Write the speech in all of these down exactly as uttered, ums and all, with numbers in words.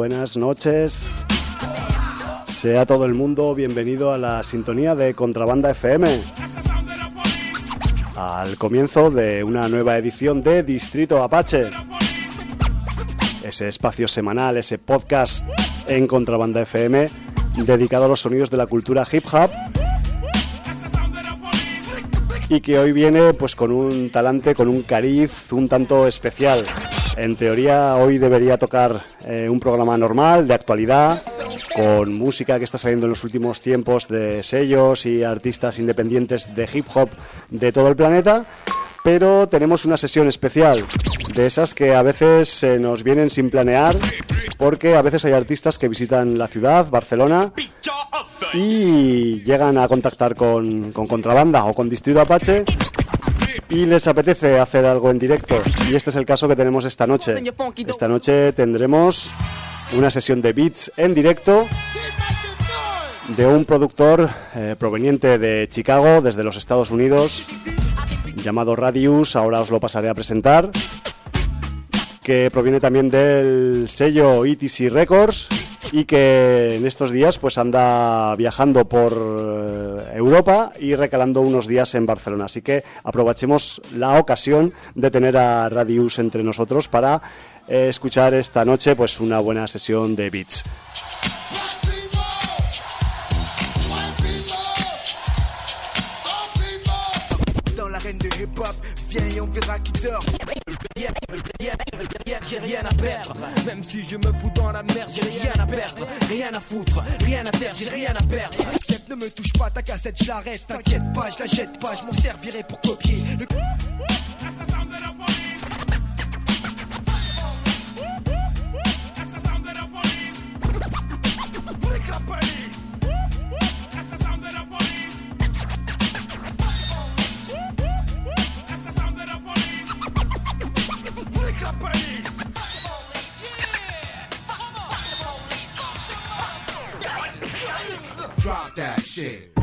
buenas noches. Sea todo el mundo bienvenido a la sintonía de Contrabanda F M. Al comienzo de una nueva edición de Distrito Apache. Ese espacio semanal, ese podcast en Contrabanda F M dedicado a los sonidos de la cultura hip hop. Y que hoy viene pues con un talante, con un cariz un tanto especial. En teoría hoy debería tocar eh, un programa normal, de actualidad, con música que está saliendo en los últimos tiempos de sellos y artistas independientes de hip hop de todo el planeta, pero tenemos una sesión especial, de esas que a veces se nos vienen sin planear, porque a veces hay artistas que visitan la ciudad, Barcelona, y llegan a contactar con, con Contrabanda o con Distrito Apache y les apetece hacer algo en directo, y este es el caso que tenemos esta noche. Esta noche tendremos una sesión de beats en directo de un productor eh, proveniente de Chicago, desde los Estados Unidos, llamado Radius. Ahora os lo pasaré a presentar, que proviene también del sello E T C Records y que en estos días pues anda viajando por Europa y recalando unos días en Barcelona. Así que aprovechemos la ocasión de tener a Radius entre nosotros para eh, escuchar esta noche pues una buena sesión de beats. Viens et on verra qui dort. J'ai rien à perdre. Même si je me fous dans la merde, j'ai rien à perdre. Rien à foutre, rien à terre, j'ai rien à perdre. Chef, ne me touche pas, ta cassette, je l'arrête. T'inquiète pas, je la jette pas, je m'en servirai pour copier. Le... Drop that shit.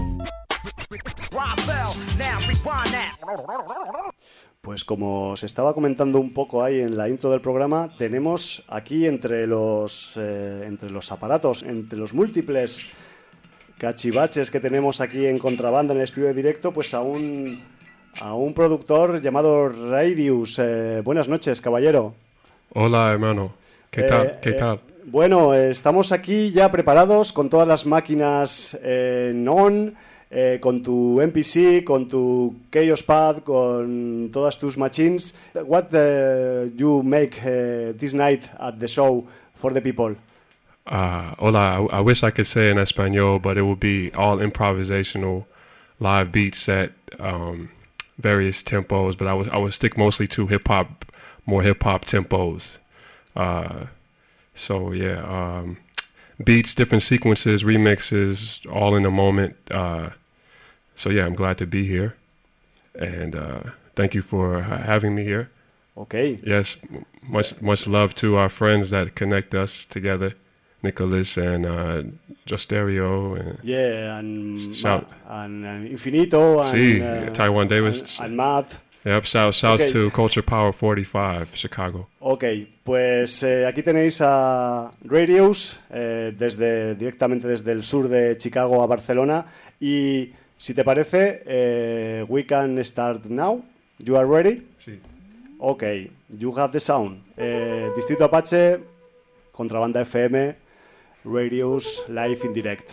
Pues como os estaba comentando un poco ahí en la intro del programa, tenemos aquí entre los eh, entre los aparatos, entre los múltiples cachivaches que tenemos aquí en Contrabanda en el estudio de directo, pues a un a un productor llamado Radius. Eh, buenas noches, caballero. Hola, hermano. ¿Qué tal? Eh, ¿Qué eh, tal? Bueno, eh, estamos aquí ya preparados con todas las máquinas eh, on, eh, con tu M P C, con tu Chaos Pad, con todas tus machines. What uh, you make uh, this night at the show for the people? Uh, hola, I, I wish I could say in Espanol, but it would be all improvisational, live beat set, um, various tempos, but I would I would stick mostly to hip hop, more hip hop tempos. Uh, So yeah, um, beats, different sequences, remixes, all in a moment. Uh, so yeah, I'm glad to be here, and uh, thank you for having me here. Okay. Yes, much much love to our friends that connect us together, Nicholas and uh, Josterio. And yeah, and, shout. and, and Infinito. And, sí, uh, Taiwan Davis. And, and Matt. Yep, shout, shouts Okay. to Culture Power forty-five, Chicago. Ok, pues eh, aquí tenéis a Radius, eh, desde, directamente desde el sur de Chicago a Barcelona. Y si te parece, eh, we can start now. You are ready? Sí. Ok, you have the sound. Eh, Distrito Apache, Contrabanda F M, Radius, live in direct.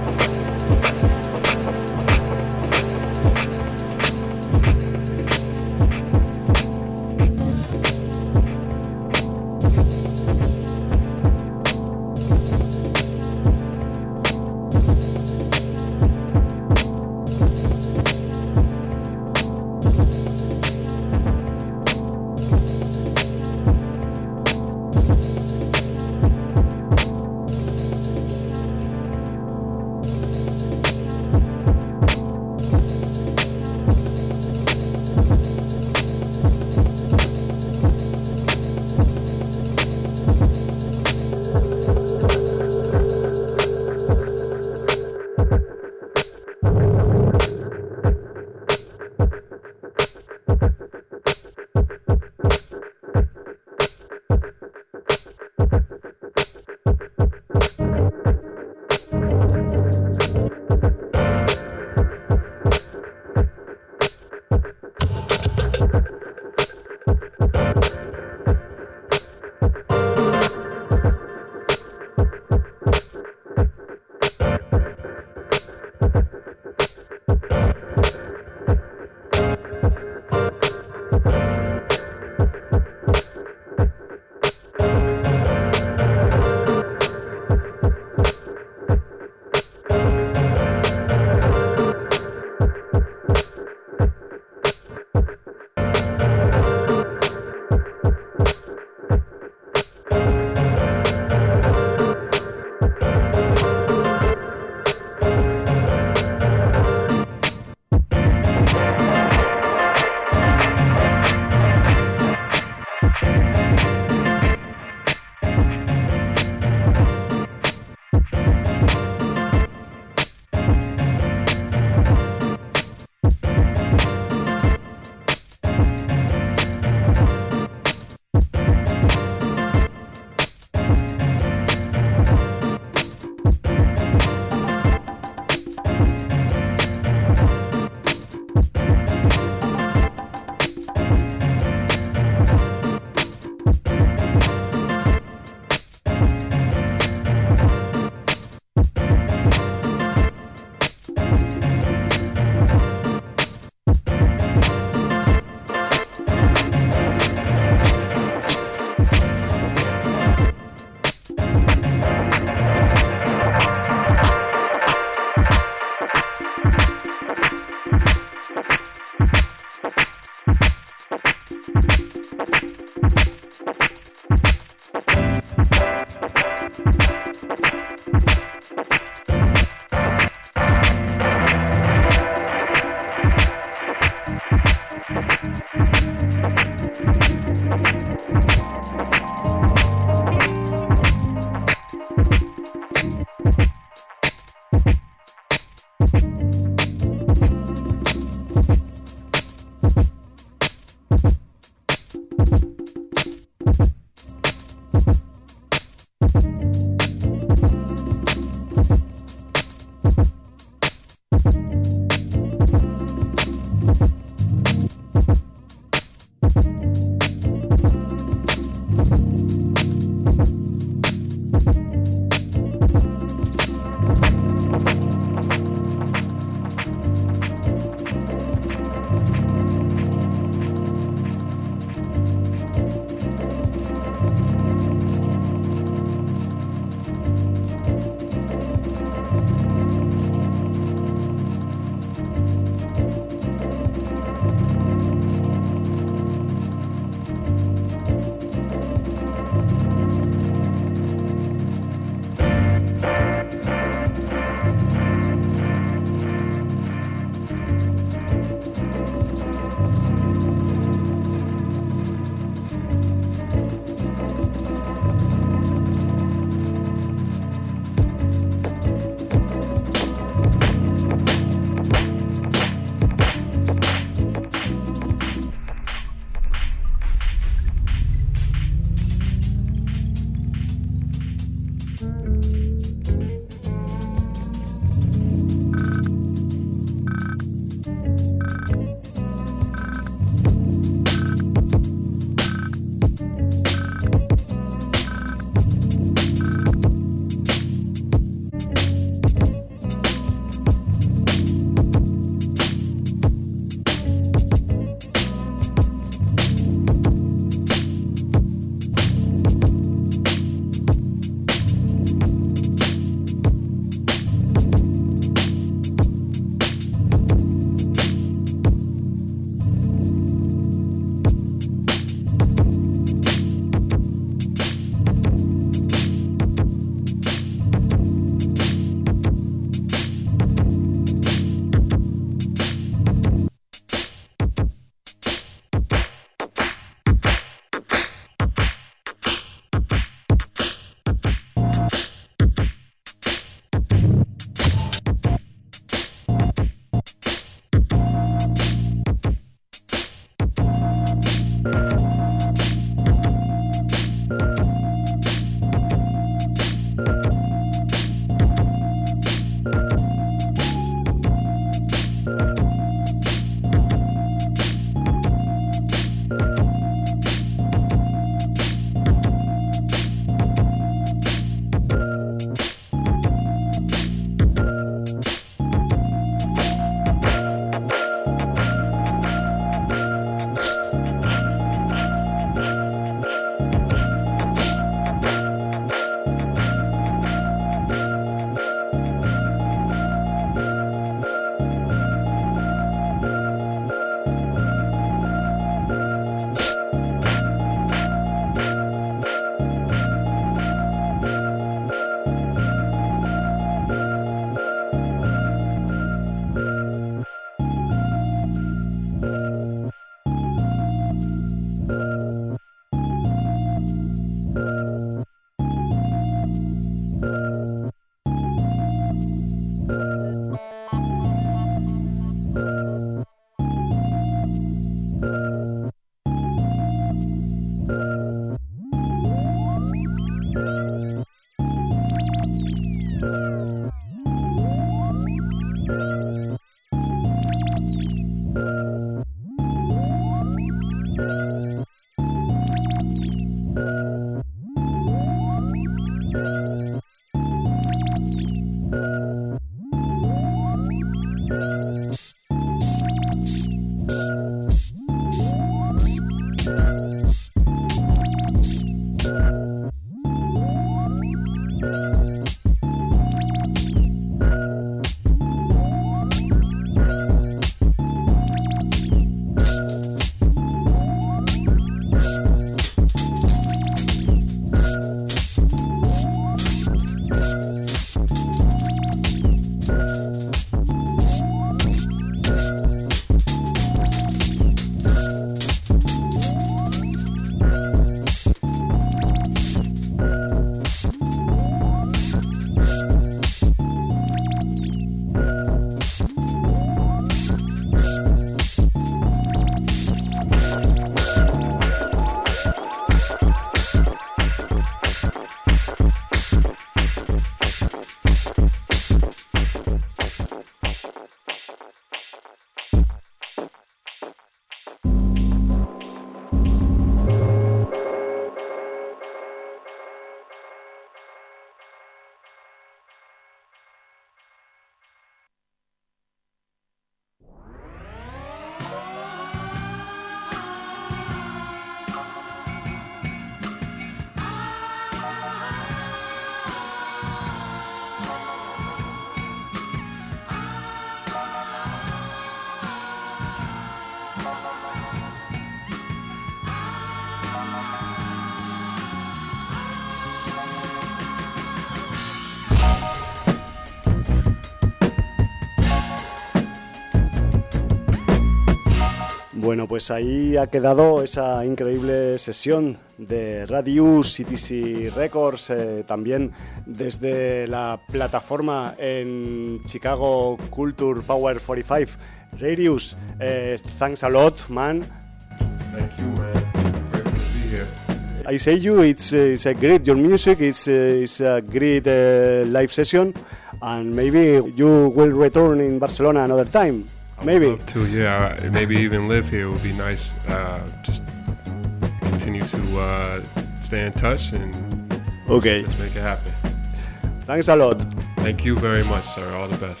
Bueno, pues ahí ha quedado esa increíble sesión de Radius C T C Records, eh, también desde la plataforma en Chicago Culture Power cuarenta y cinco. Radius, eh, thanks a lot, man. Thank you, man. Grateful to be here. I say you, it's, uh, it's a great, your music is, uh, is a great uh, live session, and maybe you will return in Barcelona another time. Maybe. I would love to, yeah. Maybe even live here. It would be nice. Uh, just continue to uh, stay in touch and okay. let's, let's make it happen. Thanks a lot. Thank you very much, sir. All the best.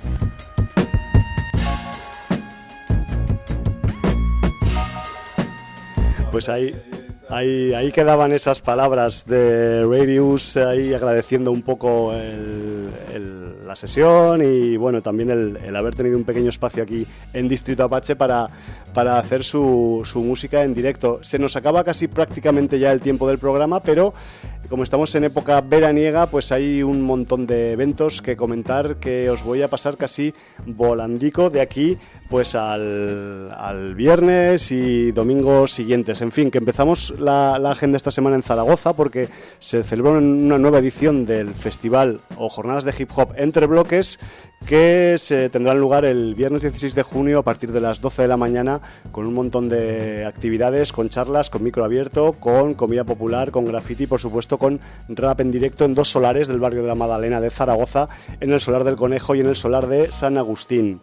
Pues ahí, ahí, ahí quedaban esas palabras de Radius, ahí agradeciendo un poco el, el, la sesión y bueno, también el, el haber tenido un pequeño espacio aquí en Distrito Apache para, para hacer su, su música en directo. Se nos acaba casi prácticamente ya el tiempo del programa, pero como estamos en época veraniega, pues hay un montón de eventos que comentar que os voy a pasar casi volandico de aquí pues al, al viernes y domingos siguientes. En fin, que empezamos la, la agenda esta semana en Zaragoza porque se celebró una nueva edición del festival o jornadas de hip hop Entre Bloques que se tendrán lugar el viernes dieciséis de junio a partir de las doce de la mañana con un montón de actividades, con charlas, con micro abierto, con comida popular, con graffiti y por supuesto con rap en directo en dos solares del barrio de la Madalena de Zaragoza, en el Solar del Conejo y en el Solar de San Agustín.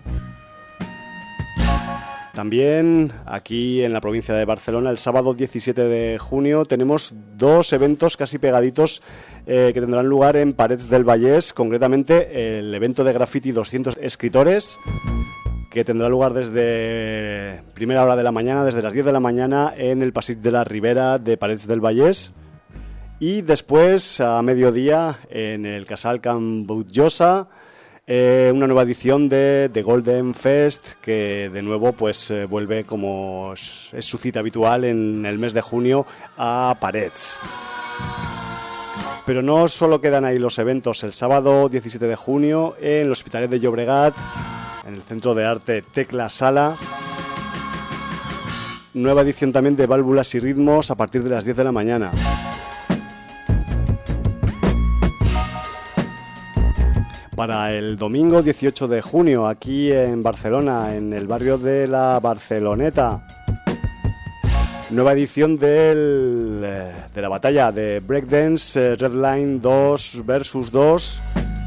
También aquí en la provincia de Barcelona, el sábado diecisiete de junio, tenemos dos eventos casi pegaditos eh, que tendrán lugar en Parets del Vallès, concretamente el evento de graffiti doscientos escritores, que tendrá lugar desde primera hora de la mañana, desde las diez de la mañana, en el Passeig de la Ribera de Parets del Vallès. Y después, a mediodía, en el Casal Can Butjosa, Eh, una nueva edición de The Golden Fest que de nuevo pues eh, vuelve como es, es su cita habitual en el mes de junio a Parets. Pero no solo quedan ahí los eventos. El sábado diecisiete de junio en el Hospitalet de Llobregat, en el Centro de Arte Tecla Sala, nueva edición también de Válvulas y Ritmos a partir de las diez de la mañana. Para el domingo dieciocho de junio, aquí en Barcelona, en el barrio de la Barceloneta, nueva edición del, de la batalla de Breakdance Redline dos versus dos.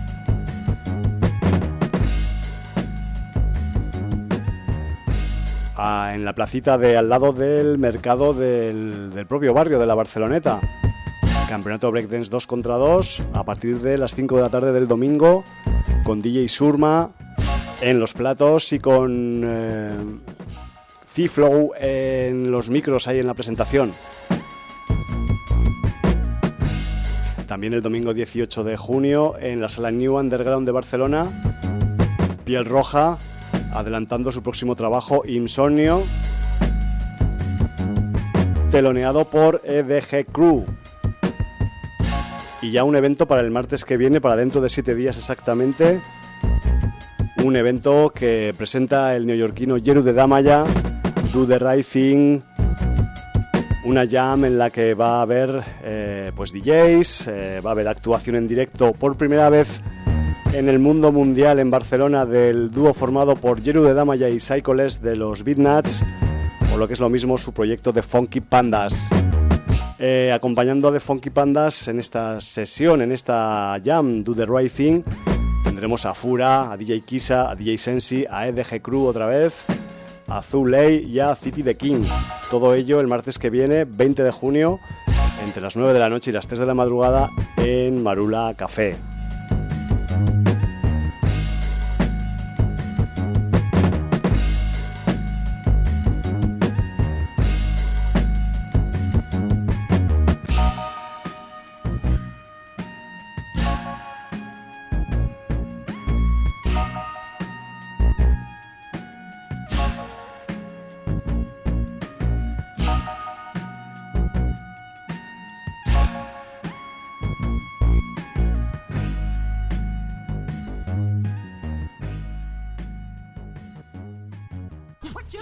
Ah, en la placita de al lado del mercado del, del propio barrio de la Barceloneta. Campeonato Breakdance dos contra dos a partir de las cinco de la tarde del domingo, con D J Surma en los platos y con eh, C-Flow en los micros ahí en la presentación. También el domingo dieciocho de junio en la sala New Underground de Barcelona, Piel Roja adelantando su próximo trabajo Insomnio, teloneado por E D G Crew. Y ya un evento para el martes que viene, para dentro de siete días exactamente. Un evento que presenta el neoyorquino Jeru de Damaya, Do the Right Thing. Una jam en la que va a haber eh, pues D Js, eh, va a haber actuación en directo por primera vez en el mundo mundial en Barcelona del dúo formado por Jeru de Damaya y Psycholes de los Beatnuts, o lo que es lo mismo su proyecto de Funky Pandas. Eh, acompañando a The Funky Pandas en esta sesión, en esta jam Do the Right Thing, tendremos a Fura, a D J Kisa, a D J Sensi, a E D G Crew otra vez, a Zuley y a City the King. Todo ello el martes que viene, veinte de junio, entre las nueve de la noche y las tres de la madrugada en Marula Café.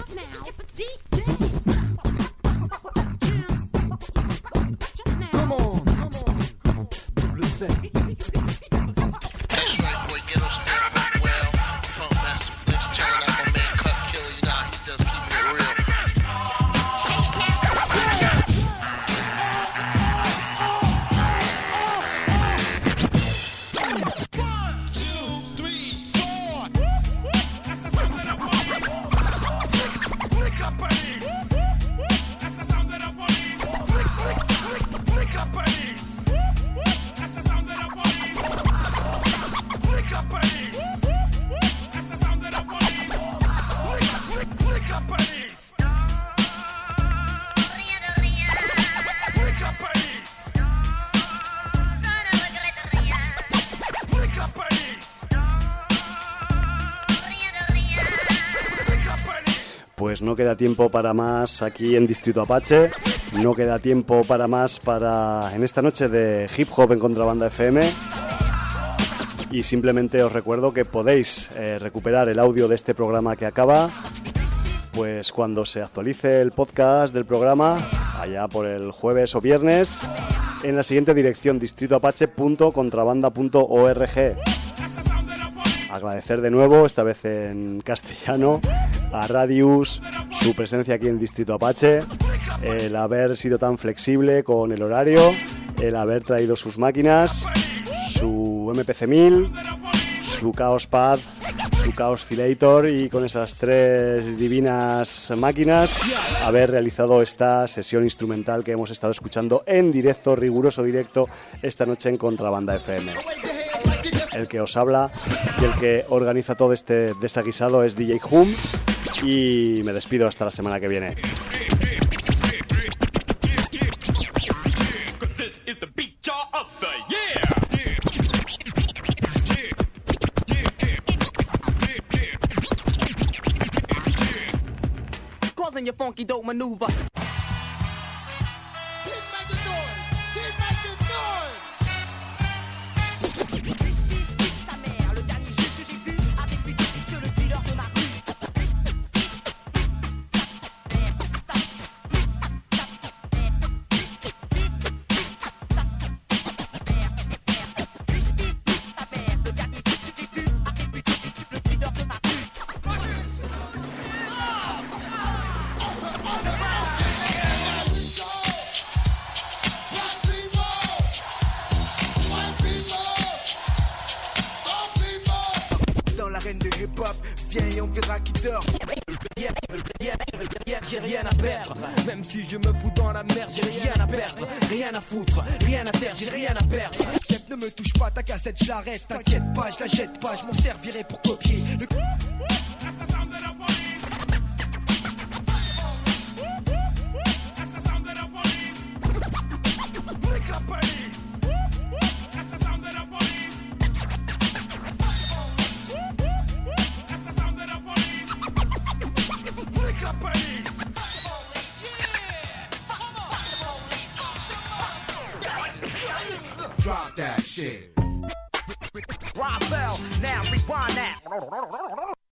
Pues no queda tiempo para más aquí en Distrito Apache, no queda tiempo para más para en esta noche de Hip Hop en Contrabanda F M. Y simplemente os recuerdo que podéis eh, recuperar el audio de este programa que acaba, pues cuando se actualice el podcast del programa, allá por el jueves o viernes, en la siguiente dirección, distrito apache punto contrabanda punto org. Agradecer de nuevo, esta vez en castellano, a Radius su presencia aquí en Distrito Apache, el haber sido tan flexible con el horario, el haber traído sus máquinas, su M P C mil, su Chaos Pad, su Chaos Oscillator, y con esas tres divinas máquinas haber realizado esta sesión instrumental que hemos estado escuchando en directo, riguroso directo, esta noche en Contrabanda F M. El que os habla y el que organiza todo este desaguisado es D J Hum, y me despido hasta la semana que viene. Causing your funky dope maneuver. Viens, on verra qui dort. J'ai rien à perdre, même si je me fous dans la merde, j'ai rien à perdre, rien à foutre, rien à terre, j'ai rien à perdre. Chef, ne me touche pas, ta cassette, je l'arrête, t'inquiète pas, je la jette pas, je m'en servirai pour copier le... Assassin de la police. Assassin de la police. Avec la police. Assassin de la police. Assassin de la police. Avec la police. Drop that shit. Roselle, now rewind that.